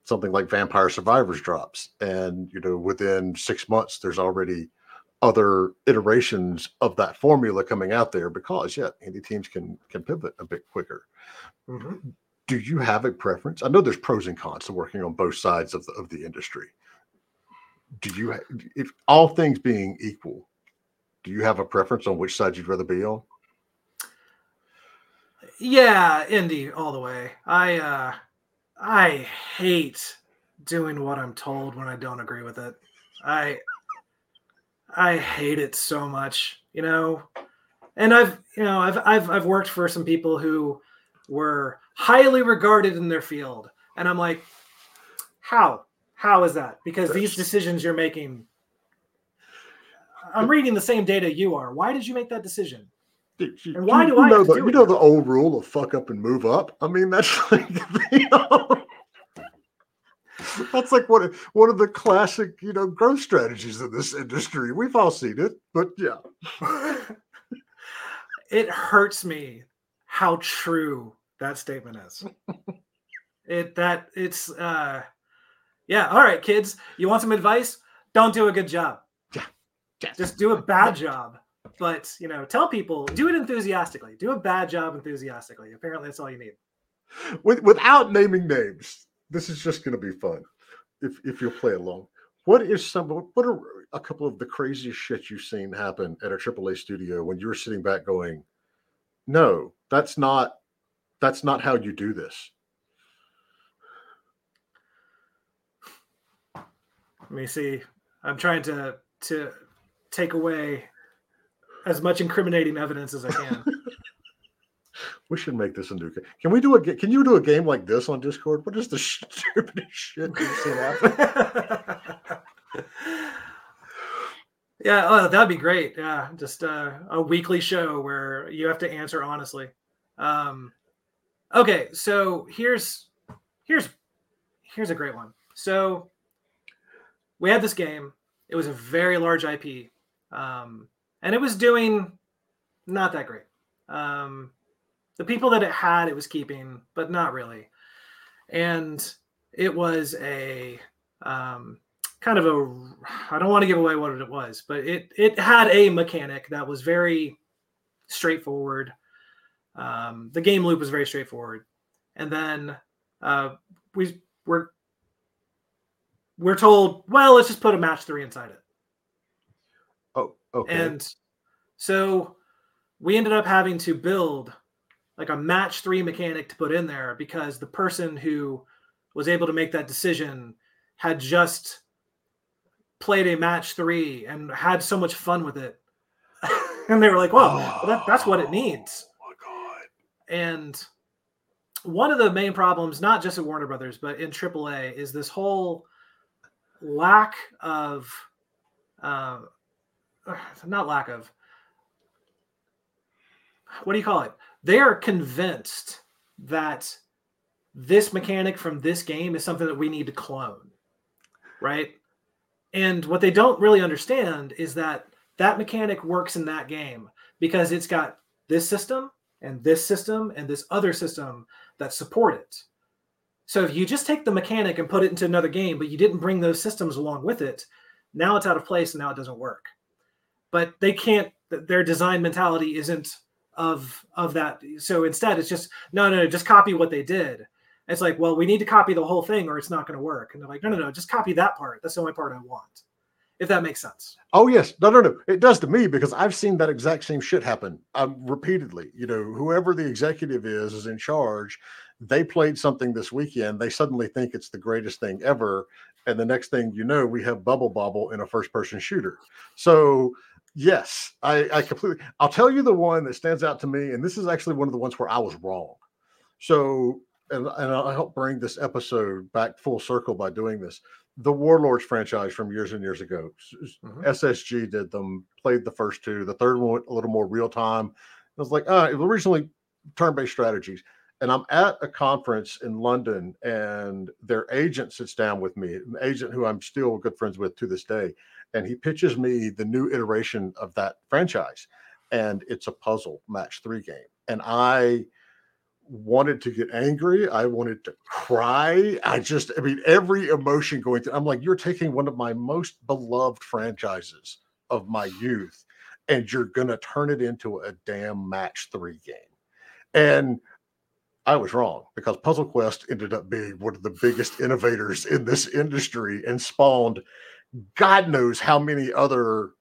something like Vampire Survivors drops, and within 6 months there's already other iterations of that formula coming out there because indie teams can pivot a bit quicker. Mm-hmm. Do you have a preference? I know there's pros and cons to working on both sides of the industry. Do you, if all things being equal, do you have a preference on which side you'd rather be on? Yeah, indie all the way. I hate doing what I'm told when I don't agree with it. I hate it so much, And I've worked for some people who were highly regarded in their field, and I'm like, how is that? Because these decisions you're making, I'm reading the same data you are. Why did you make that decision? And why do I have to do it? The old rule of fuck up and move up. I mean, that's like that's like one of the classic growth strategies of this industry. We've all seen it, but yeah. It hurts me how true that statement is. Yeah. All right, kids, you want some advice? Don't do a good job. Yeah. Just do a bad job. But, tell people, do it enthusiastically. Do a bad job enthusiastically. Apparently that's all you need. Without naming names, this is just going to be fun if you'll play along. What are a couple of the craziest shit you've seen happen at a AAA studio when you were sitting back going, no, that's not how you do this? Let me see. I'm trying to take away as much incriminating evidence as I can. We should make this a new game. Can you do a game like this on Discord? What is the stupidest shit you've seen happen? Yeah, that'd be great. Yeah, just a weekly show where you have to answer honestly. Okay, so here's a great one. So we had this game. It was a very large IP, and it was doing not that great. The people that it was keeping, but not really. And it was a kind of I don't want to give away what it was, but it had a mechanic that was very straightforward. The game loop was very straightforward. And then we're told, well, let's just put a match 3 inside it. Oh, okay. And so we ended up having to build like a match 3 mechanic to put in there because the person who was able to make that decision had just played a match 3 and had so much fun with it. And they were like, well, that's what it needs. Oh my God. And one of the main problems, not just at Warner Brothers, but in AAA, is this whole lack of, not lack of, what do you call it? They are convinced that this mechanic from this game is something that we need to clone, right? And what they don't really understand is that mechanic works in that game because it's got this system and this other system that support it. So if you just take the mechanic and put it into another game, but you didn't bring those systems along with it, now it's out of place and now it doesn't work. But they can't, their design mentality isn't of that. So instead it's just, no, just copy what they did. It's like, well, we need to copy the whole thing or it's not going to work. And they're like, no, just copy that part. That's the only part I want. If that makes sense. Oh, yes. No. It does to me because I've seen that exact same shit happen repeatedly. Whoever the executive is in charge, they played something this weekend. They suddenly think it's the greatest thing ever. And the next thing you know, we have Bubble Bobble in a first-person shooter. So, yes, I completely... I'll tell you the one that stands out to me, and this is actually one of the ones where I was wrong. So... And I'll help bring this episode back full circle by doing this. The Warlords franchise from years and years ago. Mm-hmm. SSG did them, played the first 2. The third one, a little more real time. I was like, it was originally turn-based strategies. And I'm at a conference in London, and their agent sits down with me, an agent who I'm still good friends with to this day. And he pitches me the new iteration of that franchise. And it's a puzzle match 3 game. And I wanted to get angry. I wanted to cry. I mean, every emotion going through. I'm like, you're taking one of my most beloved franchises of my youth, and you're going to turn it into a damn match 3 game. And I was wrong, because Puzzle Quest ended up being one of the biggest innovators in this industry and spawned God knows how many other,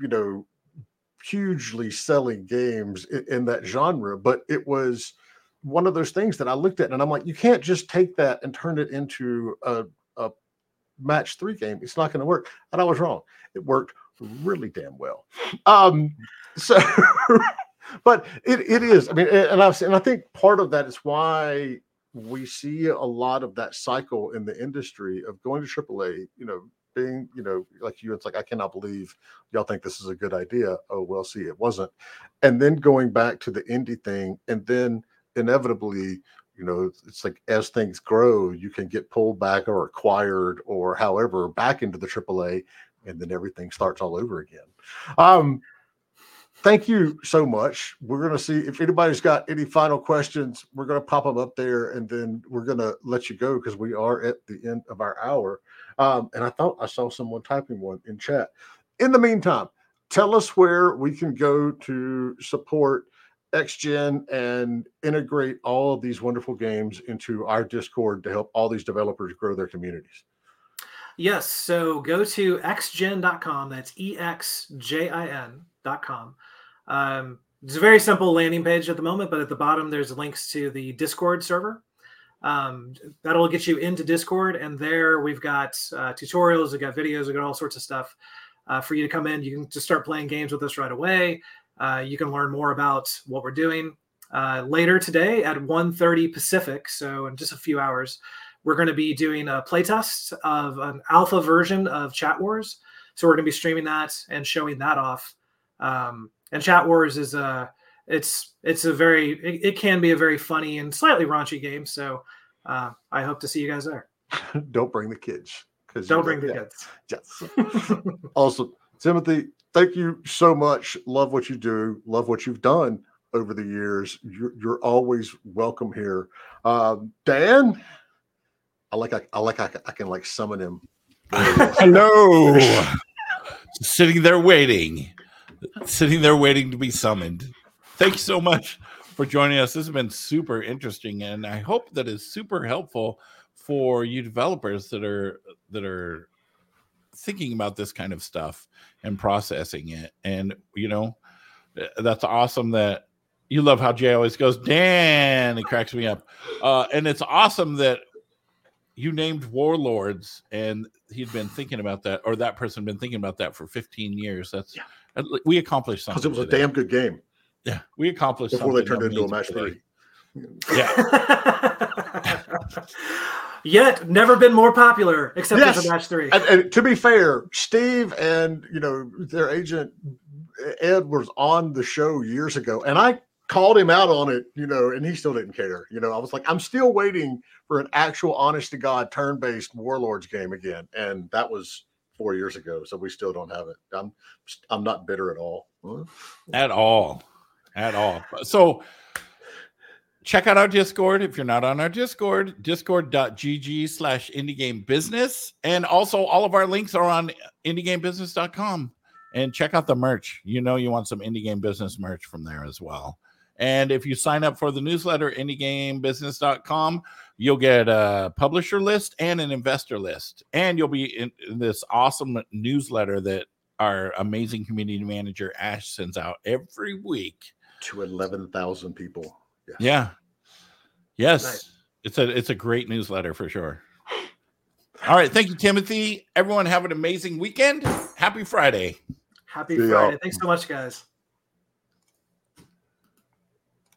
hugely selling games in that genre. But it was one of those things that I looked at and I'm like, you can't just take that and turn it into a match 3 game. It's not going to work. And I was wrong. It worked really damn well. So, but it is. I mean, and I think part of that is why we see a lot of that cycle in the industry of going to AAA, being, like you, it's like, I cannot believe y'all think this is a good idea. Oh, well, see, it wasn't. And then going back to the indie thing, and then inevitably, it's like as things grow, you can get pulled back or acquired or however back into the AAA, and then everything starts all over again. Thank you so much. We're going to see if anybody's got any final questions. We're going to pop them up there, and then we're going to let you go because we are at the end of our hour. And I thought I saw someone typing one in chat. In the meantime, tell us where we can go to support XGen and integrate all of these wonderful games into our Discord to help all these developers grow their communities. Yes, so go to xgen.com. That's EXJIN.com. It's a very simple landing page at the moment, but at the bottom there's links to the Discord server. That'll get you into Discord, and there we've got tutorials, we've got videos, we've got all sorts of stuff for you to come in. You can just start playing games with us right away. You can learn more about what we're doing. Later today at 1:30 Pacific, so in just a few hours, we're going to be doing a playtest of an alpha version of Chat Wars. So we're going to be streaming that and showing that off. And Chat Wars is it can be a very funny and slightly raunchy game. So I hope to see you guys there. Don't bring the kids. Don't bring the kids. Yes. Awesome. Timothy, thank you so much. Love what you do. Love what you've done over the years. You're always welcome here. Dan, I can like summon him. Hello. Sitting there waiting to be summoned. Thank you so much for joining us. This has been super interesting, and I hope that is super helpful for you developers that are thinking about this kind of stuff and processing it. And that's awesome that you love how Jay always goes, Dan. It cracks me up. And it's awesome that you named Warlords, and he'd been thinking about that, or that person had been thinking about that for 15 years. We accomplished something. Because it was a damn good game. Yeah, we accomplished before they turned it into a match 3. Yeah. Yet never been more popular, except as a match 3. And to be fair, Steve and their agent Ed was on the show years ago, and I called him out on it, and he still didn't care. I was like, I'm still waiting for an actual honest to God turn-based Warlords game again. And that was 4 years ago. So we still don't have it. I'm not bitter at all. At all. So check out our Discord. If you're not on our Discord, discord.gg/indiegamebusiness. And also all of our links are on indiegamebusiness.com. And check out the merch. You want some Indie Game Business merch from there as well. And if you sign up for the newsletter, indiegamebusiness.com, you'll get a publisher list and an investor list. And you'll be in this awesome newsletter that our amazing community manager, Ash, sends out every week. To 11,000 people. Yeah. Yes. Nice. It's a great newsletter for sure. All right. Thank you, Timothy. Everyone have an amazing weekend. Happy Friday. Happy Friday. Thanks so much, guys.